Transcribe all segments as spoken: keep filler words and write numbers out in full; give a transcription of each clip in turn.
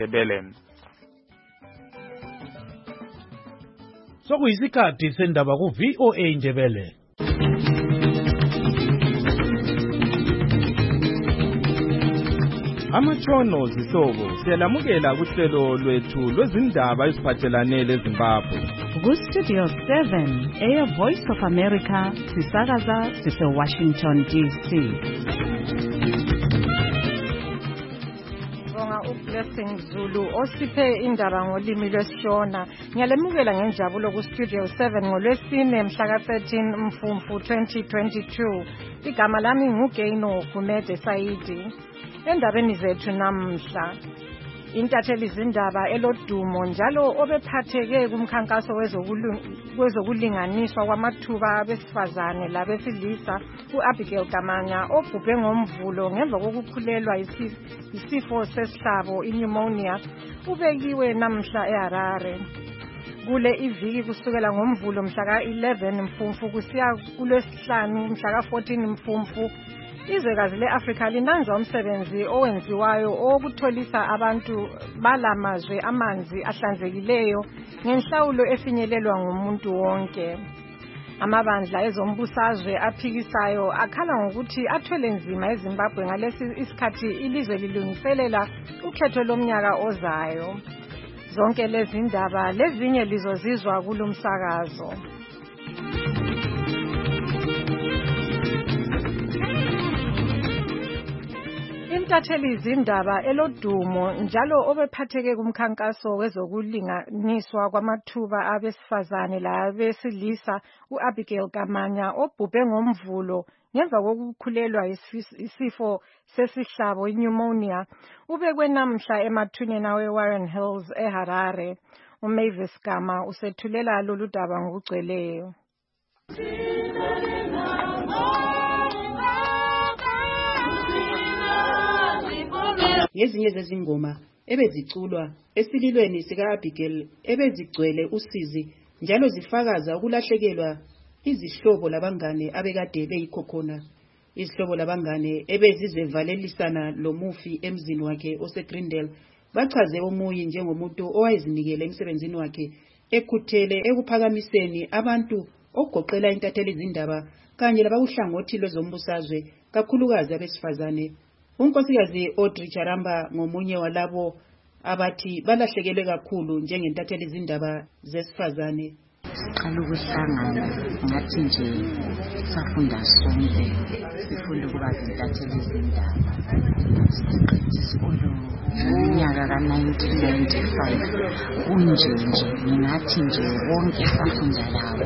Ndebele. Sokuyisikhathi sendaba ku V O A Ndebele. Amatshono zihlobo siyalamukela kuhlelo lwethu lwezindaba eziphathelane leZimbabwe. Ku Studio seven, Air Voice of America, sisakaza sise Washington D C. Blessing Zulu osiphe indaba ngolimi lwesiShona. Ngiyalemukela ngenjabulo ku Studio seven ngolwesine mhla ka thirteen Mfumfu twenty twenty-two. Igama lami nguGaino Gumede Saidi. Endabeni zethu namhla, intatheli zindaba elodumo njalo obephatheke kumkhankaso wezokulinganiswa kwamathuba abesifazane labesilisa uAbigail Kamanya obhubhe ngomvulo ngemva kokukhulelwa isifo sesihlabo pneumonia ubekiwe namhla eHarare. Kule iviki kusukela ngomvulo mhla ka eleven Mfumfu kusiya kulwesihlanu mhla ka fourteen Mfumfu, izwekazi le-Afrika linanza umsebenzi owenziwayo owokutholisa abantu balamazwe amanzi ahlanzekileyo ngenhlawulo efinyelelwa ngumuntu wonke. Amabandla ezombusazwe aphikisayo akhala ngokuthi athwele nzima eZimbabwe ngalesi isikhathi ilizwe lilungiselela ukhetho lomnyaka ozayo. Zonke lezi ndaba lezinye lizozizwa kulomsakazo. Intatheli zindaba elodumo njalo obephatheke kumkhankaso wezokulinganiswa kwamathuba abesifazane labesilisa uAbigail Kamanya obhubhe ngomvulo ngemva kokukhulelwa isifo sesihlabo pneumonia ubekwe namhla emathuneni weWarren Hills eHarare. uMavis Gama usethulela lolu daba ngokugcweleyo. Ngezinye zezingoma ebeziculwa esililweni sika-Abigail ebezigcwele usizi njalo zifakaza ukulahlekelwa izihlobo labangane abekade beyikhokhona. Izihlobo labangane ebezizevalelisana lomufi emzini wakhe oseGreendale bachaze uMuyi njengomuntu owayezinikele emsebenzini wakhe ekhuthele ekuphakamiseni abantu ogoqela intatheli zindaba kanye labakuhlangothi lwezombusazwe kakhulukazi abesifazane. Unkosikazi Audrey Charamba ngomunye walabo abathi balahlekelwe kakhulu njengentatheli zindaba zesifazane. Siqala ukuhlangana ngathi nje safunda sonke sifunda ukuba zintatheli zindaba. Isikolo ngonyaka ka nineteen ninety-five kunje nje ngathi nje wonke safunda lawo.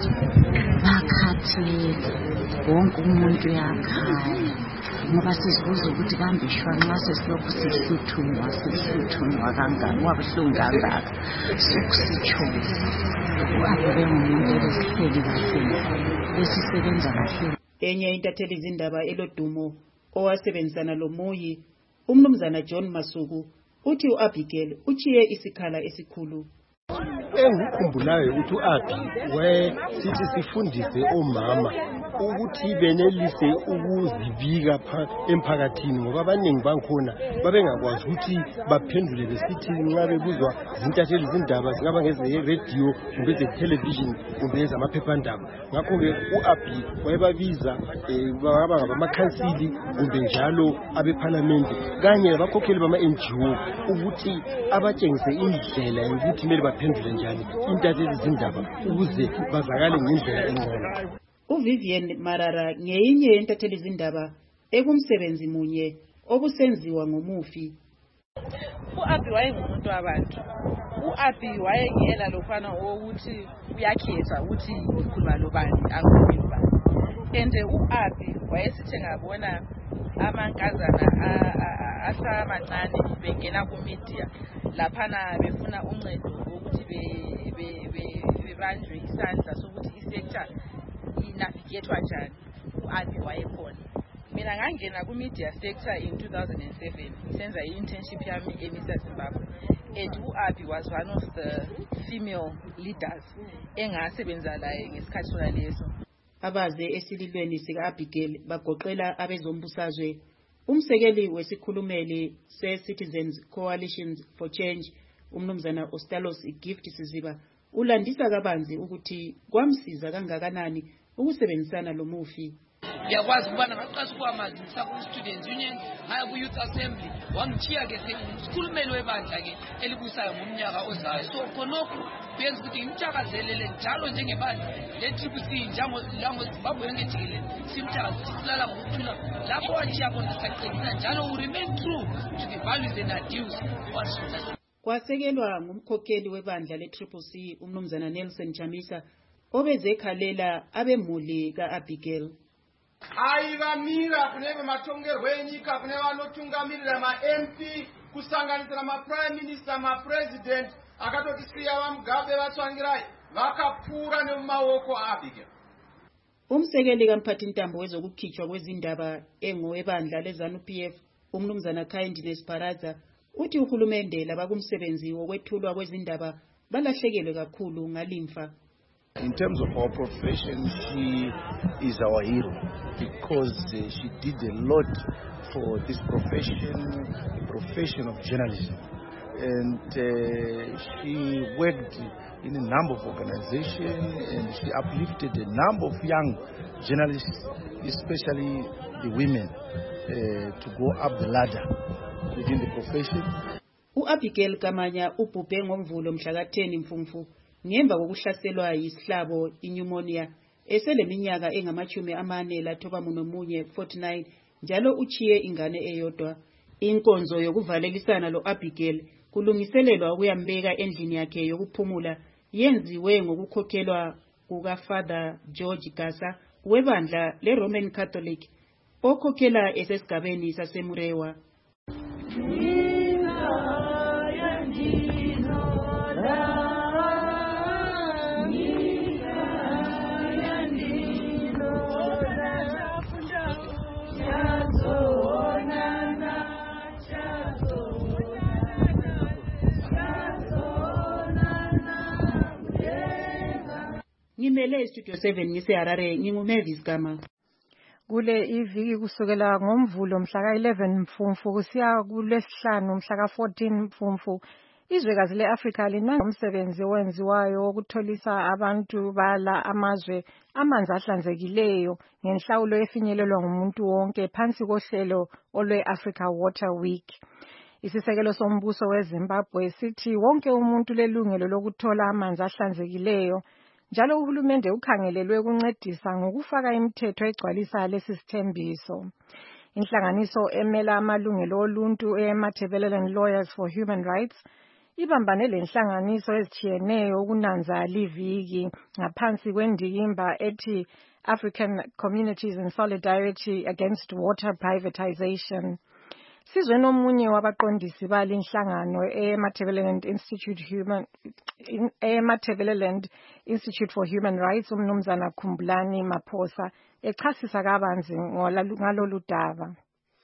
Bakhatheka wonke umuntu yakhala ngoba sizibuza ukuthi kambe shwanqa sesilokhu sihluthunwa sihluthunwa kangaka wabuhlungu kangaka sokusitshoza uAbigail ngumuntu esihleli kahle esisebenza kahle. Enye intatheli zindaba elodumo owasebenzisana loMuyi umnumzana John Masuku uthi uAbigail uchiye isikhala esikhulu. Engikhumbulayo ukuthi uAbi we sithi sifundise omama ukuthi benelise ukuzibika emphakathini ngoba abaningi bankhona babengakwazi ukuthi baphendule besithi nxa bebuzwa zintatheli zindaba zingaba ngeze-radio kumbe eze-television kumbe ezamaphephandaba. Ngakho-ke uAbi wayebabiza baba ngabamakhansili kumbe njalo abephalamende kanye labakhokheli bama-N G O ukuthi abatshengise indlela yokuthi kumele baphendule njani intatheli zindaba ukuze bazakale ngendlela engcono. uVivian Marara ngeyinye yentatheli zindaba ekumsebenzi munye obusenziwa ngomufi. uAbi wayengumuntu wabantu. uAbi wayengela lofana ukuthi uyakhetha ukuthi ukhuluma lobani akukhuluma lobani. Ende uAbi wayesithi ngabona amankazana asamancane bengena ku media laphana befuna uncedo ukuthi bebanjwe isandla sokuthi isector inavigatwa njani. uAbi wayekhona. Mina ngangena ku media sector in two thousand seven senza i-internship yami eMister Zimbabwe, and uAbi was one of the female leaders engasebenza laye ngesikhathi sona leso. Abaze esililweni sika-Abigail bagoqela abezombusazwe Umsekeli wesikhulumeli se-Citizens Coalition for Change, umnumzana Ostalos Gift Siziba, ulandisa kabanzi ukuthi kwamsiza kangakanani ukusebenzisana lo mufi. Ngiyakwazi ukubana ngaqasha kwamazisa ku Students Union haya ku Youth Assembly wangichiya ke sesikhulumeli webandla ke elibusayo ngomnyaka ozayo. So khonokho benza ukuthi ngimthakazelele njalo njengebandla le T B C njango lango Zimbabwe yonke jikelele simthakazelele silala ngokuthula lapho wachiya khona saqinisa njalo we remain true to the values and ideals washo. Kwasekelwa ngumkhokheli webandla le Triple C umnumzana Nelson Chamisa obezekhalela abemuli kaAbigail. Aivamira kune matongerwo enyika kune vanotungamirira ma-M P kusanganisira ma-Prime Minister ma-President akatotisiya vamugabe vatsvangirai vakapfuura nemumaoko aAbigail. Umsekeli kamphathintambo wezokukhitshwa kwezindaba engowebandla leZANU P F umnumzana Kindness Paraza uthi uhulumende labakumsebenzi wokwethulwa kwezindaba balahlekelwe kakhulu ngalimfa. In terms of our profession, she is our hero because uh, she did a lot for this profession, the profession of journalism. And uh, she worked in a number of organizations and she uplifted a number of young journalists, especially the women, uh, to go up the ladder within the profession. U-Abigail Kamanya ubhubhe ngomvulo mhla ka ten Mfumfu ngemva kokuhlaselwa yisihlabo pneumonia eseleminyaka engamachumi amane lathoba nomunye forty-nine njalo uchiye ingane eyodwa. Inkonzo yokuvalelisana lo Abigail kulungiselelwa ukuyambeka endlini yakhe yokuphumula yenziwe ngokukhokhelwa kuka Father George Gasa webandla le Roman Catholic okhokhela esesigabeni saseMurewa. Ngimele Studio seven ngise Harare nginguMavis Gama. Kule iviki kusukela ngomvulo mhla ka eleven Mfumfu kusiya kulesihlanu mhla ka fourteen Mfumfu izwekazi leAfrika linanga umsebenzi owenziwayo wokutholisa abantu bala amazwe amanzi ahlanzekileyo ngenhlawulo efinyelelwa ngumuntu wonke phansi kohlelo olwe-Africa Water Week. Isisekelo sombuso weZimbabwe sithi wonke umuntu lelungelo lokuthola amanzi ahlanzekileyo njalo uhulumende ukhangelelwe ukuncedisa ngokufaka imithetho egcwalisa lesi sithembiso. Inhlanganiso emela amalungelo oluntu eMatabeleland Lawyers for Human Rights ibambane lenhlanganiso ezitshiyeneyo ukunanza liviki ngaphansi kwendikimba ethi African Communities in Solidarity Against Water Privatization. Sizwe nomunye wabaqondisi bali inhlangano eMatabeleland Institute Human eMatabeleland Institute for Human Rights umnumzana Khumbulani Maphosa echasisa kabanzi ngalolu daba.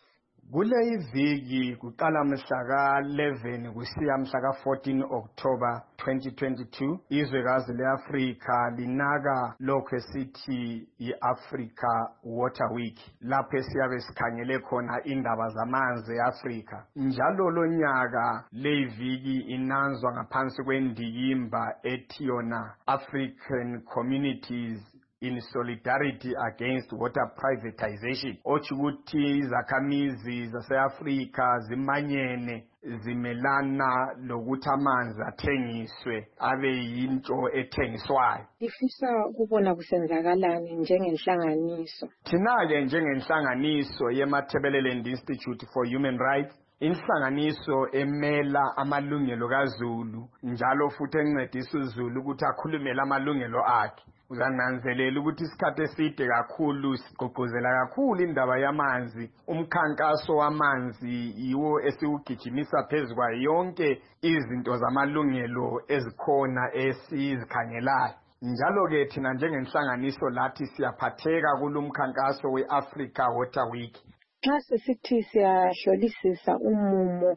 Kule iviki kuqala mhla ka eleven kusiya mhla ka fourteen October twenty twenty-two izwekazi leAfrika linaka lokho esithi iAfrica Water Week lapho esiyabe sikhangele khona indaba zamanzi eAfrika. Njalo lo nyaka le iviki inanzwa ngaphansi kwendikimba ethi yona African Communities in Solidarity Against Water Privatization. Ochukuthi izakhamizi zase-Afrika zimanyene zimelana lokuthi amanzi athengiswe abe yinto ethengiswayo. Ifisa ukubona kusenzakalani njengenhlanganiso. Thina-ke njengenhlanganiso yeMatabeleland Institute for Human Rights, inhlanganiso emela amalungelo kaZulu njalo futhi encedisa uZulu ukuthi akhulumele amalungelo akhe. Uzananzelela ukuthi isikhathi eside kakhulu sigqugquzela kakhulu indaba yamanzi. Umkhankaso wamanzi yiwo esiwugijimisa phezukwa yonke izinto zamalungelo ezikhona esizikhangelayo. Njalo ke thina njengenhlanganiso lathi siyaphatheka kulomkhankaso weAfrica Water Week. Xa sisithi siyahlolisisa umumo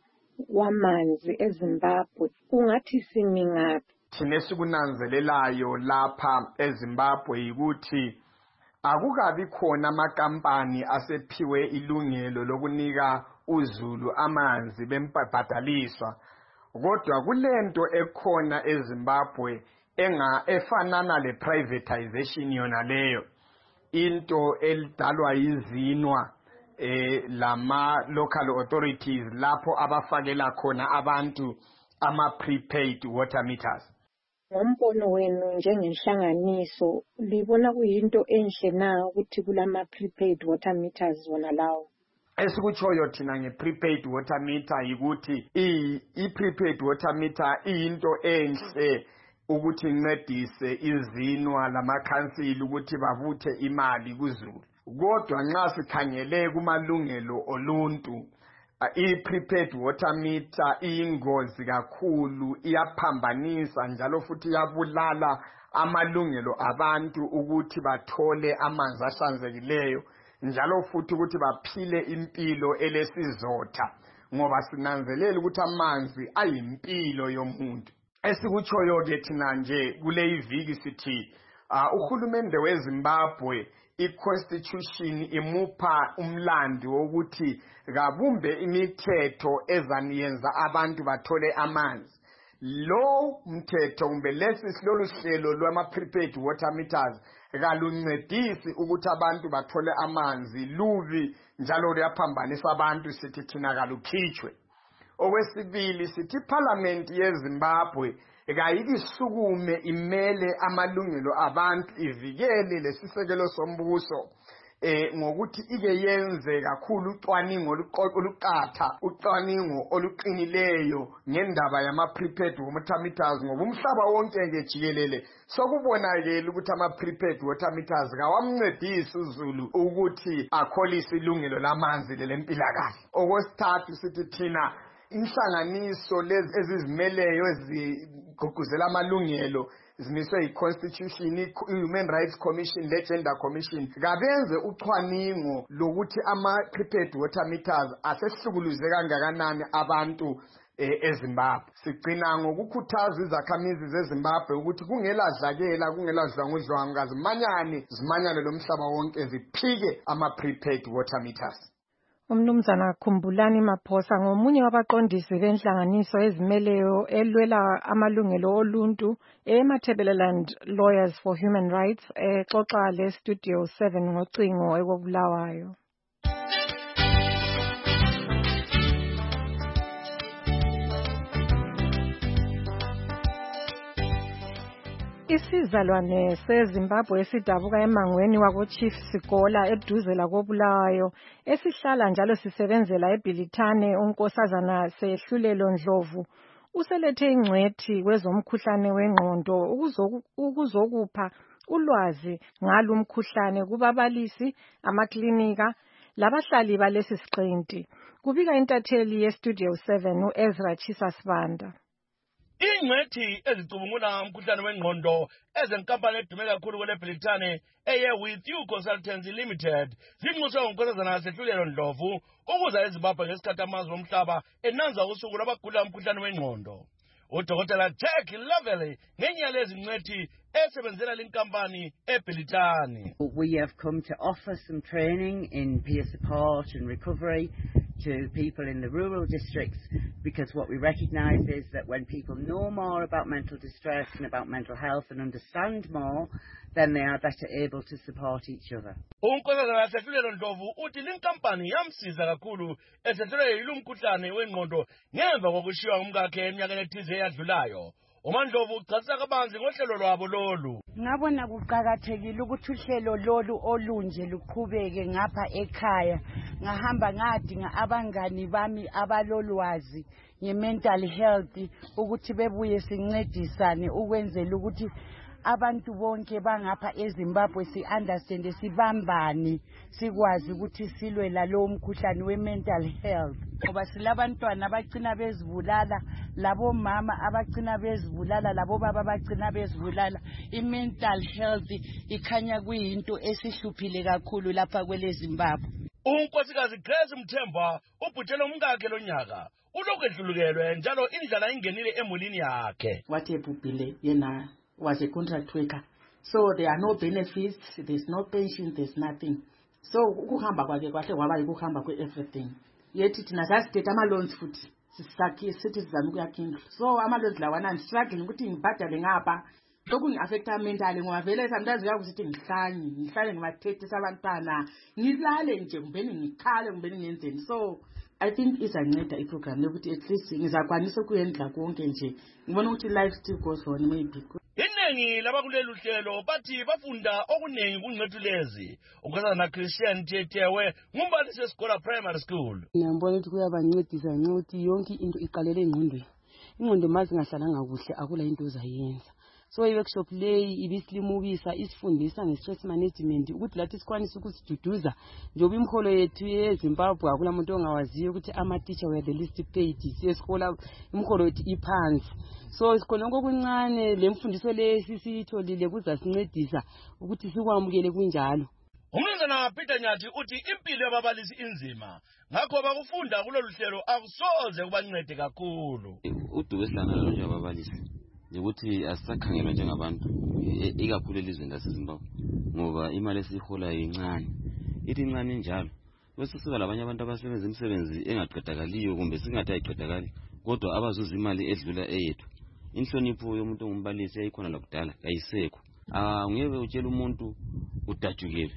wamanzi eZimbabwe kungathi simi ngaphi? Thina esikunanzelelayo lapha eZimbabwe ukuthi akukabi khona amakampani asephiwe ilungelo lokunika uZulu amanzi bembhadaliswa, kodwa kulento ekhona eZimbabwe enga efanana le privatization yona leyo, into elidalwa yizinwa eh lama local authorities lapho abafakela khona abantu ama prepaid water meters. Ngombono wenu njengenhlanganiso libona kuyinto enhle na ukuthi kulama prepaid water meters wona lawo? Esikuchoyo thina nge-prepaid water meter yikuthi i-prepaid water meter iyinto enhle ukuthi incedise izinwa lamakhansili ukuthi babuthe imali kuZulu. Kodwa nxa sikhangele kumalungelo oluntu, i-prepaid water meter iyingozi kakhulu, iyaphambanisa njalo futhi iyabulala amalungelo abantu ukuthi bathole amanzi ahlanzekileyo, njalo futhi ukuthi baphile impilo elesizotha, ngoba sinanzelela ukuthi amanzi ayimpilo yomuntu. Esikuchoyo ke thina nje kule iviki sithi uhulumende weZimbabwe i-constitution imupha umlandi wokuthi kabumbe imithetho ezaniyenza abantu bathole amanzi. Lo mthetho kumbe lesi silolu hlelo lwama prepaid water meters kaluncedisi ukuthi abantu bathole amanzi, lubi njalo luyaphambanisa abantu, sithi thina kalukhitshwe. Okwesibili sithi parliament yeZimbabwe kayikisukume imele amalungelo abantu, ivikele lesisekelo sombuso eh ngokuthi ike yenze kakhulu ucwaningo oluqatha, ucwaningo oluqinileyo ngendaba yama prepaid water meters, ngoba umhlaba wonke ke jikelele sokubonakala ukuthi ama prepaid water meters kawamncedisi uZulu ukuthi akholise ilungelo lamanzi lelempilakahle. Okwesithathu sithi thina inhlanganiso lezi ezizimeleyo ezigqugquzela amalungelo zimiswe yi-Constitution, i-Human Rights Commission, le-Gender Commission, kabenze ucwaningo lokuthi ama-prepaid water meters asehlukuluze kangakanani abantu eZimbabwe. Sigcina ngokukhuthaza izakhamizi zeZimbabwe ukuthi kungeladlakela, kungeladlwangudlwangu, kazimanyane zimanyane lomhlaba wonke ziphike ama-prepaid water meters. Umnumzana Khumbulani Maphosa ngomunye wabaqondisi benhlanganiso ezimeleyo elwela amalungelo oluntu eMatabeleland Lawyers for Human Rights exoxa le Studio seven ngocingo ekobulawayo. Isizalwane seZimbabwe esidabuka emangweni wako Chief Sigola eduze lakobulawayo esihlala njalo sisebenzela eBilitane unkosazana sehlulelo Ndlovu uselethe ingcwethi kwezomkhuhlane wengqondo ukuzokupha ulwazi ngalo umkhuhlane kubabalisi, amaklinika labahlali balesi siqinti. Kubika intatheli yeStudio seven uEzra Chisasibanda. Ingcwethi ezicubungula umkhuhlane wengqondo ezenkampani edume kakhulu kule Britane eye With You Consultancy Limited zinxuswe ngonkosazana sehlulelo Ndlovu ukuza eZimbabwe ngesikhathi amazwe omhlaba enanza usuku lwabagula umkhuhlane wengqondo. UDokotela Jack Lovely ngenye lezi ngcwethi esebenzela lenkampani eBritane. We have come to offer some training in peer support and recovery to people in the rural districts, because what we recognise is that when people know more about mental distress and about mental health and understand more, then they are better able to support each other. Unkosazana sehlulelo Ndlovu uthi lenkampani yamsiza kakhulu esehlulwe yilumkhuhlane wengqondo ngemva kokushiya umkakhe eminyakeni ethize eyadlulayo. uMandlovu uchasisa kabanzi ngohlelo lwabo lolu. Ngabona kuqhakathekile ukuthi uhlelo lolu olunje luqhubeke ngapha ekhaya. Ngahamba ngadinga abangani bami abalolwazi nge-mental health ukuthi bebuye sincedisane ukwenzela ukuthi abantu bonke bangapha eZimbabwe si understand sibambane sikwazi ukuthi silwe la lo mkhuhlane we-mental health. Ngoba silabantwana abagcina bezibulala, labo mama abagcina bezibulala, labo baba abagcina bezibulala. I-mental health ikhanya kuyinto esihluphile kakhulu lapha kwele Zimbabwe. Unkosikazi Grace Mthemba ubhuthele umkakhe lonyaka ulokhu edlulukelwe njalo indlala ingenile emulini yakhe. Wathi ebhubhile yena was a contract worker So there are no benefits, there's no pension, there's nothing. So ukuhamba kwake kwahle kwaba yikuhamba kwe everything. Yethi thina sasithethe ama loans futhi sisakhi sithi sizama ukuyakha indlu. So ama loans lawana struggling ukuthi ngibhadale ngapha. Lokhu ngiaffecta mentally ngoba vele sometimes uyakusithi ngihlanye, ngihlale ngibathethisa abantwana, ngilale nje kumbeni ngikhale kumbeni ngenzeni. So I think izanceda iprogram lokuthi at least ngizakwanisa ukuyendla konke nje. Ngibona ukuthi life still goes on maybe. Iningi labakulelu hlelo bathi bafunda okuningi kungcethulezi. Ukhona na Christian Tetewe ngumbalisi esikole primary school. Ngiyabona ukuthi kuyabancedisa ncokuthi yonke into iqalele engqondweni. Ingqondo mazi ngahlalanga kuhle akula into ozayenza. So i-workshop leyi ibisilumukisa isifundisa nge-stress management ukuthi lathi sikwanisa ukusiduduza njengoba imiholo yethu yeZimbabwe akula muntu ongawaziyo ukuthi ama-teacher were the least paid siyesikhola imiholo yethu iphansi. So sikhononke okuncane le mfundiso lesi siyitholile kuzasincedisa ukuthi sikwamukele kunjalo. Umnumzana Peter Nyathi uthi impilo yababalisi inzima ngakho bakufunda kulolu hlelo akusoze kubancede kakhulu. Uduke sihlangana nje ababalisi ukuthi asisakhangelwa njengabantu ikakhulu elizweni laseZimbabwe ngoba imali esihola incane. Ithi incane njalo bese siba labanye abantu abasebenza imisebenzi engaqedakaliyo kumbe singathi ayiqedakali kodwa abazuza imali edlula eyethu. Inhlonipho yomuntu ngumbalisi ayikhona lakudala ayisekho. Ah ngeke utshela umuntu udajukele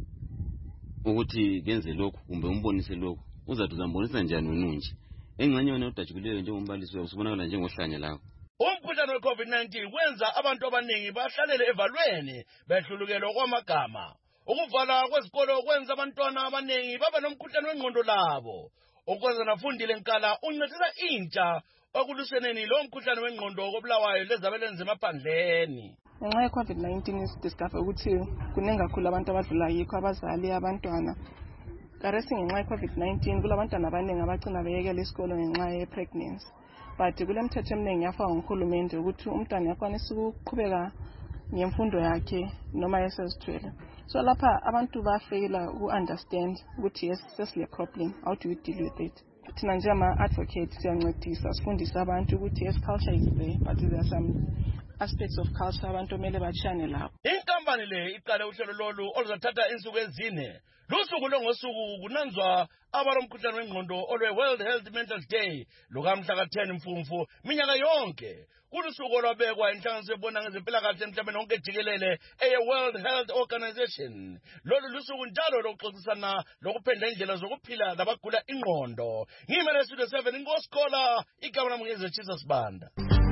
ukuthi kenze lokho kumbe umbonise lokho uzathi uzambonisa njani ununje. Engxenye yona udajukuleyo njengombalisi usubonakala njengohlanya lawo. Umkhuhlane we-COVID nineteen wenza abantu abaningi bahlalele evalweni behlulukelwa kwamagama. Ukuvala kwezikolo kwenza abantwana abaningi baba nomkhuhlane wengqondo labo. Ukwenza nafundile Nkala uncedisa intsha ekuluseneni lo mkhuhlane wengqondo kobulawayo lezabelenze emaphandleni. Ngenxa ye-COVID nineteen isidiscover ukuthi kuningi kakhulu abantu abadlula yikho abazali abantwana. Karesi ngenxa ye-COVID nineteen kulabantwana abaningi abagcina beyekela isikolo ngenxa ye-pregnancy. But kule mthetho eminingi yafakwa nguhulumende ukuthi umntwana uyakwanisa ukuqhubeka ngemfundo yakhe noma esezithwele. So lapha abantu bafeyila uku-understand ukuthi yes sesile problem, how do we deal with it? Thina njengama-advocates siyancedisa sifundisa abantu ukuthi yes culture is there but there are some aspects of culture abantu omele bachane lapho. Inkampani le iqale uhlelo lolu oluzathatha insuku ezine. Lusuku longosuku kunanzwa abalomkhuhlane wengqondo olwe World Health Mental Day lukamhla ka ten Mfumfu minyaka yonke. Kulusuku olwabekwa inhlanganiso ebona ngezempilakahle emhlabeni wonke jikelele eye World Health Organization. Lolu lusuku njalo lokuxoxisana lokuphendla indlela zokuphila labagula ingqondo. Ngimele Studio seven inkosikhola igama lami ngezeChisa Sibanda.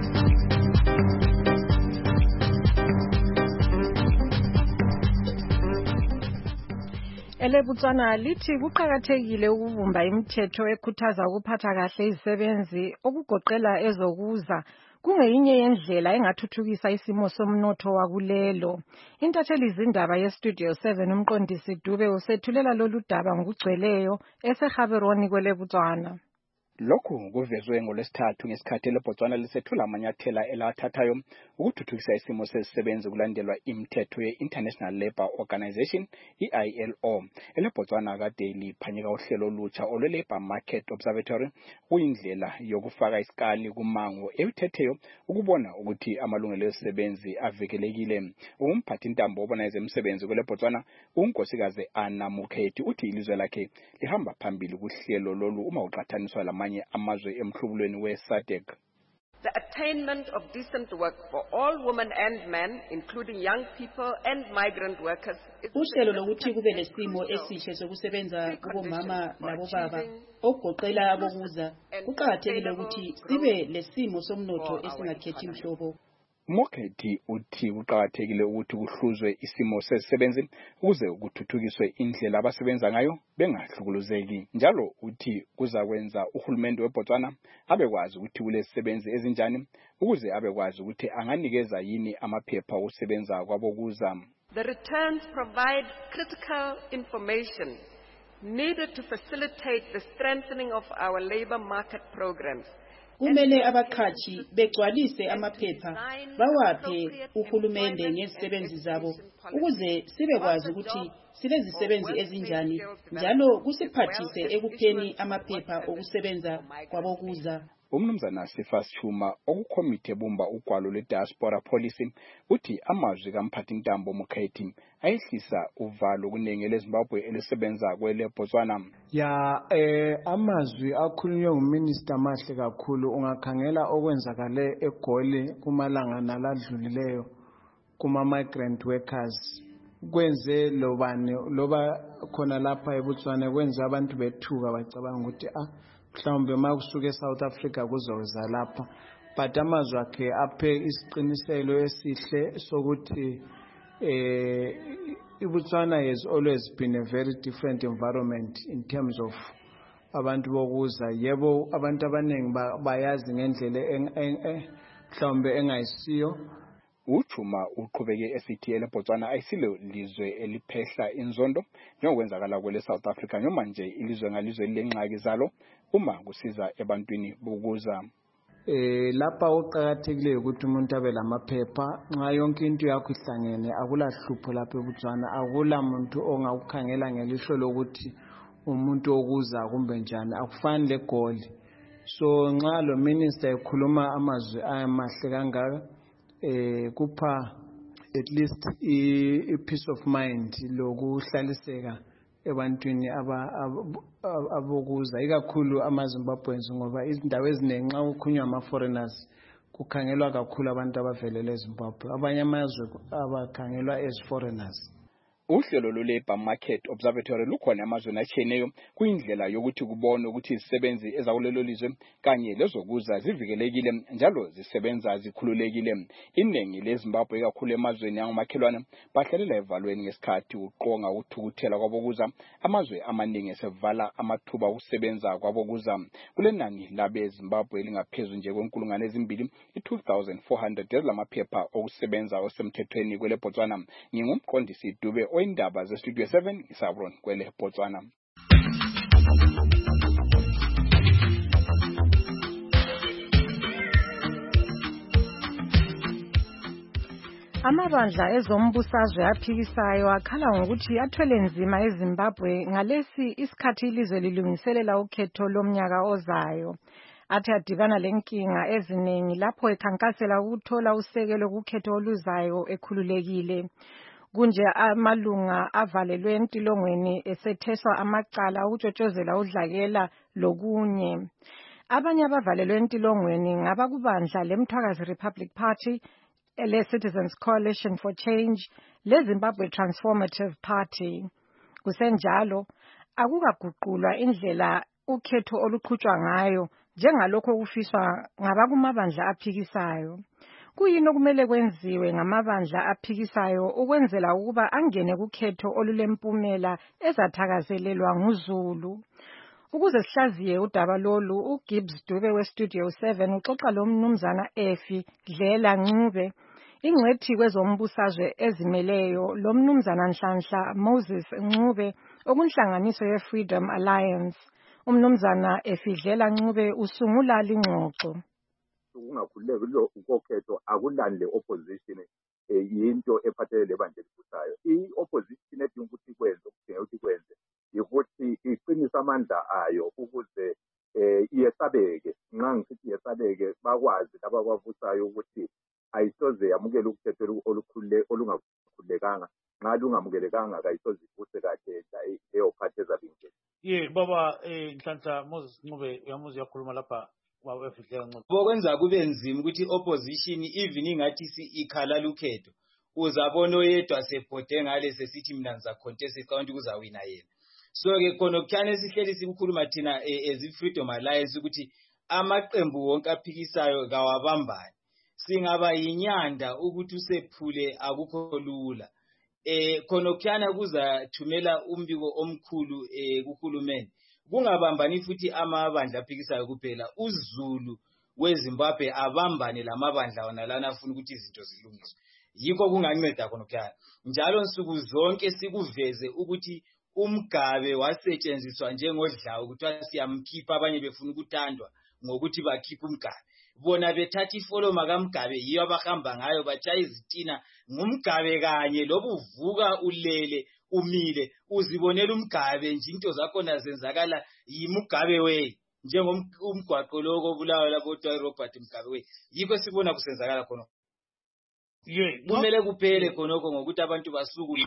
EleBotswana lithi kuqhakathekile ukuvumba imithetho ekhuthaza ukuphatha kahle izisebenzi okugoqela ezokuza kungeyinye yendlela engathuthukisa isimo somnotho wakulelo. Intatheli izindaba yeStudio seven umqondisi Dube usethulela lolu daba ngokugcweleyo eseGaborone kweleBotswana. Lokhu kuvezwe ngolwesithathu ngesikhathi leBotswana lisethula amanyathela elathathayo ukuthuthukisa isimo sezisebenzi kulandelwa imithetho ye-International Labour Organization I L O. EleBotswana kade liphanyeka uhlelo olutsha olwe-Labour Market Observatory kuyindlela yokufaka isikali kumango ewithetheyo ukubona ukuthi amalungelo ezisebenzi avikelekile. Umphathi intambo obona ezemisebenzi kweleBotswana unkosikazi Anna Mukhethi uthi ilizwe lakhe lihamba phambili kuhlelo lolu uma uqhathaniswa lama amazwe emhlubulweni we-SADC. The attainment of decent work for all women and men, including young people and migrant workers. Uhlelo lokuthi kube lesimo esihle sokusebenza kubomama labobaba okugoqela abokuza kuqhakathekile ukuthi sibe lesimo somnotho esingakhethi imhlobo. Mokhethi uthi kuqhakathekile ukuthi kuhluzwe isimo sezisebenzi ukuze ukuthuthukiswe indlela abasebenza ngayo bengahlukuluzeki. Njalo uthi kuzakwenza uhulumende weBotswana abekwazi ukuthi kulezisebenzi ezinjani ukuze abekwazi ukuthi anganikeza yini amaphepha okusebenza kwabokuza. The returns provide critical information needed to facilitate the strengthening of our labor market programs. Kumele abaqhashi begcwalise amaphepha bawaphe uhulumende ngezisebenzi zabo ukuze sibekwazi ukuthi silezisebenzi ezinjani njalo kusiphathise ekupheni amaphepha okusebenza kwabokuza. umnumzana Sifas Chuma okukomite ebumba ugwalo lwe-diaspora policy uthi amazwi kaMphathintambo Mokhethi ayehlisa uvalo kunenge leZimbabwe elisebenza kwele Botswana. Ya eh amazwi akhulunywe uMinister Mahle kakhulu ungakhangela okwenzakale eGoli kumalanga naladlulileyo kuma migrant workers kwenze lobani loba khona lapha eBotswana kwenze abantu bethuka bacabanga ukuthi ah mhlawumbe makusuka eSouth Africa kuzoza lapha but amazwi akhe aphe isiqiniselo esihle sokuthi eh iBotswana has always been a very different environment in terms of abantu bokuza yebo abantu abaningi bayazi ngendlela mhlawumbe engayisiyo. Uchuma uqhubeke esithi eleBotswana ayisilo lizwe eliphehla inzondo njengokwenzakala kwele South Africa noma nje ilizwe ngalizwe lengxaki zalo uma kusiza ebantwini bokuza. Eh lapha uqhakathekile ukuthi umuntu abe lamaphepha nxa yonke into yakho ihlangene akulahlupho lapha eBotswana akula muntu ongakukhangela ngelihlo lokuthi umuntu okuza kumbe njani akufani leGoli. So nxa lo minister ekhuluma amazwi amahle kangaka eh kupha at least i peace of mind lokuhlaliseka ebantwini abokuza ikakhulu amaZimbabweans ngoba izindawo eziningi nxa ukhunywa ama foreigners kukhangelwa kakhulu abantu abavelele eZimbabwe abanye amazwe abakhangelwa as foreigners. Uhlelo lwe-Labour Market Observatory lukhona amazweni atshiyeneyo kuyindlela yokuthi kubone ukuthi izisebenzi ezakulelo lizwe kanye lezokuza zivikelekile njalo zisebenza zikhululekile. Iningi leZimbabwe kakhulu emazweni angomakhelwane bahlalela evalweni ngesikhathi uqonga ukuthukuthela kwabokuza amazwe amaningi esevala amathuba okusebenza kwabokuza. Kulenani labe Zimbabwe lingaphezulu nje kwenkulungwane ezimbili i-two thousand four hundred ezilamaphepha okusebenza osemthethweni kwele Botswana. Ngingumqondisi Dube oyindaba zeStudio seven isabron kwele Botswana. Amabandla ezombusazwe aphikisayo akhala ngokuthi athwele nzima eZimbabwe ngalesi isikhathi ilizwe lilungiselela ukhetho lomnyaka ozayo. Athi adibana lenkinga eziningi lapho ekhankasela ukuthola usekelo kukhetho oluzayo ekhululekile. Kunje amalunga avalelwe entilongweni esetheswa amacala ukutshotshozela udlakela lokunye. Abanye abavalelwe entilongweni ngaba kubandla leMthwakazi Republic Party, le Citizens Coalition for Change, le Zimbabwe Transformative Party. Kusenjalo akukaguqulwa indlela ukhetho oluqhutshwa ngayo njengalokho okufiswa ngabakumabandla aphikisayo. Kuyini okumele kwenziwe ngamabandla aphikisayo ukwenzela ukuba angene kukhetho olulempumela ezathakazelelwa nguZulu? Ukuze sihlaziye udaba lolu, uGibbs Dube weStudio seven uxoxa lo mnumzana Efi Dlela Ncube, ingcwethi kwezombusazwe ezimeleyo, lo mnumzana Nhlanhla Moses Ncube okunhlanganiso ye-Freedom Alliance. Umnumzana Efi Dlela Ncube usungula lingxoxo. Kungakhululeki lo ukokhetho akulani le opposition eh yinto ephathelele lebandla elibusayo. I-opposition edinga ukuthi ikwenze ukudinga ukuthi ikwenze ukuthi iqinise amandla ayo ukuze eh iyesabeke. Nxa ngithi iyesabeke bakwazi laba abavusayo ukuthi ayisoze yamukela ukhetho olukhulule olungakhululekanga. Nxa lungamukelekanga kayisoze ivuse kahle leyo party ezabinje. Ye baba eh Nhlanhla Moses Ncube uyamuzi yakhuluma lapha. Bokwenza kube nzima ukuthi opposition even ingathi ikhala lukhetho uzabona oyedwa sebhode ngale sesithi mina ngiza contest icounty kuzawina yena. So ke khona okuthana esihleli sikhuluma thina as i-Freedom Alliance ukuthi amaqembu wonke aphikisayo kawabambani. Singaba yinyanda ukuthi usephule akukho lula. Eh khona okuthana kuzathumela umbiko omkhulu eh kuhulumeni. Kungabambani futhi amabandla aphikisayo kuphela uZulu weZimbabwe abambane lamabandla wona lana afuna ukuthi izinto zilungiswe. Yikho kunganceda khona kukhaya. Njalo nsuku zonke sikuveze ukuthi umgabe wasetshenziswa njengodlawo ukuthi siyamkhipha abanye befuna ukuthandwa ngokuthi bakhipha umgabe. Bona bethatha ifoloma kaMgabe yiyo abahamba ngayo batshaya izitina ngumgabe kanye lobuvuka ulele umile uzibonela umgabe nje into zakho nazenzakala yimugabe we njengomgwaqo lokho obulawa labo Robert Mugabe yikho sibona kusenzakala khona ye kumele kuphele khonoko ngokuthi abantu basuku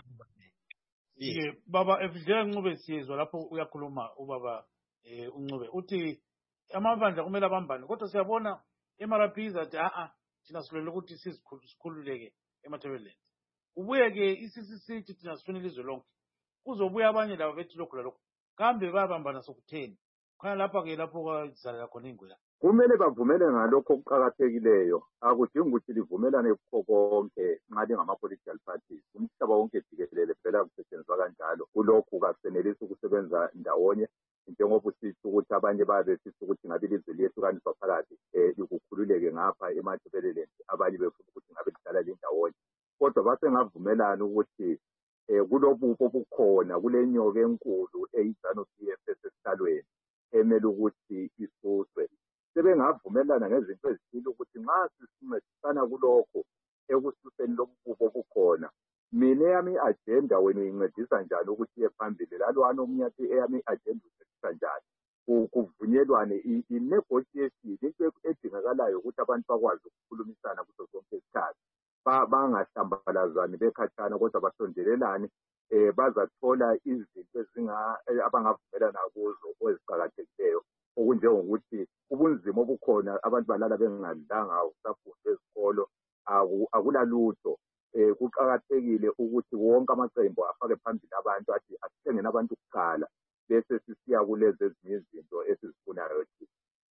ye baba evidlela Ncube siyezwa lapho uyakhuluma ubaba eh uNcube uthi amabandla kumele abambane kodwa siyabona eMarabiza athi a a thina silele ukuthi sizikhululeke emathebeleni ubuye ke I-C C C thina sifuna ilizwe lonke kuzobuya abanye labo bethi lokho lokho kambe babambana sokutheni khona lapha ke lapho kwazalela khona ingwela kumele bavumele ngalokho okuqhakathekileyo akudingi ukuthi livumelane kukho konke nxa lingama-political parties umhlaba wonke jikelele phela kusetshenziswa kanjalo kulokhu kasenelisi ukusebenza ndawonye njengoba usitsho ukuthi abanye babe sithi ukuthi ngabe ilizwe liyehlukaniswa phakathi um likukhululeke ngapha emathebeleleni abanye befuna ukuthi ngabe lihlala lindawonye kodwa basengavumelana ukuthi um kulobupho obukhona kule nyoka enkulu eyi-ZANU-P F esesihlalweni emele ukuthi isuswe sebengavumelana ngezinto ezithile ukuthi nxa sisincedisana kulokho ekususeni lobupho obukhona mina eyami i-agenda wena uyincedisa njani ukuthi iye phambili lalwana omunye athi eyami i-agenda uyincedisa njani kuvunyelwane i-negotiation into edingakalayo ukuthi abantu bakwazi ukukhulumisana kuso sonke isikhathi bangahlambalazani bekhatshana kodwa basondelelane um bazathola izinto abangavumelana kuzo eziqakathekileyo okunjengokuthi ubunzima obukhona abantu balala bengadlanga usafunda ezikolo akulalutho um kuqakathekile ukuthi wonke amaqembu afake phambili abantu athi asithengeni abantu kuqala bese sisiya kulezi ezinye izinto esizifunayo thina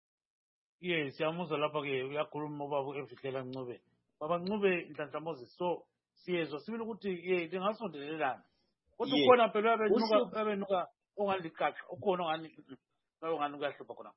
ye siyamuzwa lapha-ke uyakhuluma ubaba evidlela Ncube baba Ncube Nhlanhla Moses so siyezwa sibili ukuthi ye lingasondelelana kodwa ukhona phela abenuka abenuka ongani liqaqa ukhona ongani ongani kuyahlupha khona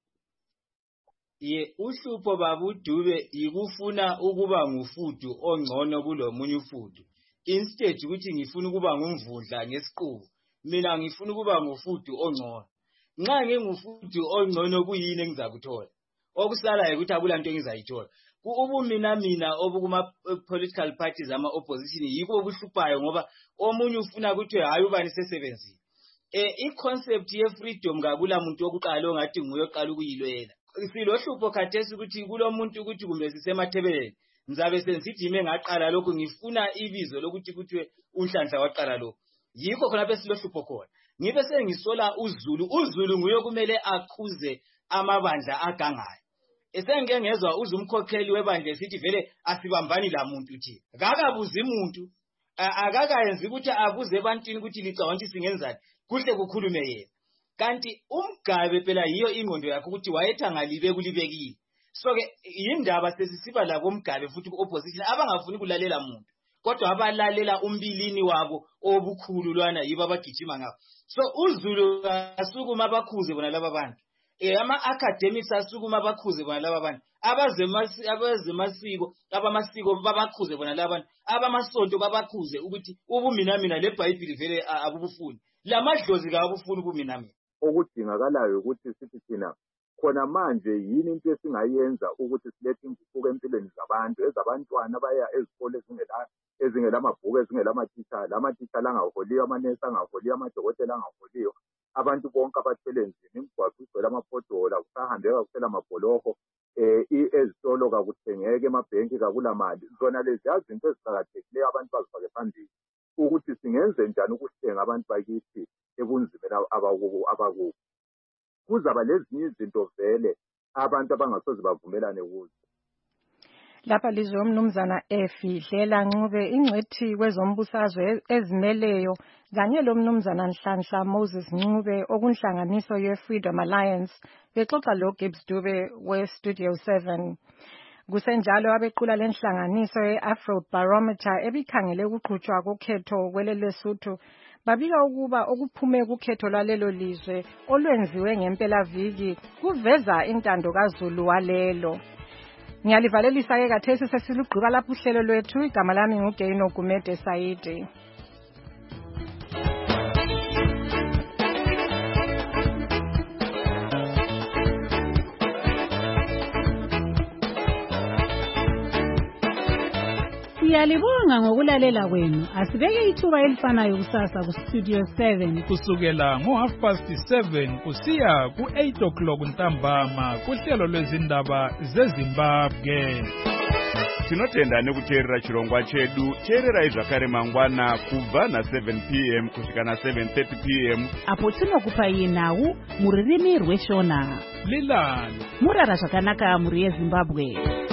ye uhlupho baba uDube yikufuna ukuba ngufudu ongcono kulomunye ufudu instead ukuthi ngifuna ukuba ngumvundla ngesiqubu mina ngifuna ukuba ngufudu ongcono nxa ngingufudu ongcono kuyini engizakuthola okusalayo ukuthi akulanto engizayithola ubumina mina obukuma political parties ama opposition yiko obuhluphayo ngoba omunye ufuna ukuthi hayi ubani sesebenzile eh iconcept ye freedom kakula muntu okuqala ongathi nguye oqala ukuyilwela silohlupho khathesi ukuthi kulomuntu ukuthi kumbe sisemathebeleni ngizabe sensithi ime ngaqala lokho ngifuna ibizo lokuthi kuthiwe uNhlanhla waqala lokho yikho khona bese silohlupho khona ngibe sengisola uZulu uZulu nguye kumele akhuze amabandla agangayo esengeke ngezwa uzumkhokheli webandla sithi vele asibambani la muntu thi akakabuzi umuntu akakayenzi ukuthi abuze ebantwini ukuthi licabanga ukuthi singenzani kuhle kukhulume yena kanti uMgabe phela yiyo ingqondo yakho ukuthi wayethangalibe kulibekile so ke indaba sesisiba labo uMgabe futhi ku-opposition abangafuni kulalela muntu kodwa abalalela umbilini wabo obukhulu lwana yibo abagijima ngabo so uZulu asukuma abakhuze bona laba bantu eh ama academics asukuma abakhuze bona laba bantu abazemasi abazemasiko abamasiko babakhuze bona laba bantu abamasonto babakhuze ukuthi ubumina mina leBhayibheli vele abubufuni lamadlozi kabufuni ubumina mina okudingakalayo ukuthi sithi thina khona manje yini into esingayenza ukuthi silethe inguquko empilweni zabantu ezabantwana abaya ezikole ezingela ezingela amabhuku ezingela amatitshala amatitshala angaholiyo amanesi angaholiyo amadokotela angaholiyo abantu bonke abathwele nzima imigwaqo igcwele amaphodola kusahambeka kuphela amabholoko um ezitolo kakuthengeke emabhenki kakula mali zona leziya zinto eziqakathekileyo abantu bazifake phambili ukuthi singenze njani ukuhlenga abantu bakithi ebunzimeni abakubo kuzaba lezinye izinto vele abantu abangasoze bavumelane kuzo lapha lizwe umnumzana Efidlela Ncube ingcwethi kwezombusazwe ezimeleyo kanye lomnumzana Nhlanhla Moses Ncube okunhlanganiso ye-Freedom Alliance bexoxa lo Gibbs Dube we-Studio seven kusenjalo abequla lenhlanganiso ye-Afro Barometer ebikhangele ukuqhutshwa kokhetho kwele Lesotho babika ukuba okuphume kukhetho lwalelo lizwe olwenziwe ngempelaviki kuveza intando kaZulu walelo. Ngiyalivalelisa ke kathesi sesilugqiba lapho uhlelo lwethu igama lami nguGeno Gumede Saidi. Siyalibonga ngokulalela kwenu. Asibeke ithuba elifanayo kusasa ku Studio seven kusukela ngo half past seven kusiya ku eight o'clock ntambama kuhlelo lwezindaba zeZimbabwe. Tinotenda nekuteerera chirongwa chedu. Teererai zvakare mangwana kubva na seven p m kusvika na seven thirty p m apo tinokupai nhau muririmi rweshona. Lilani murara zvakanaka muri yeZimbabwe.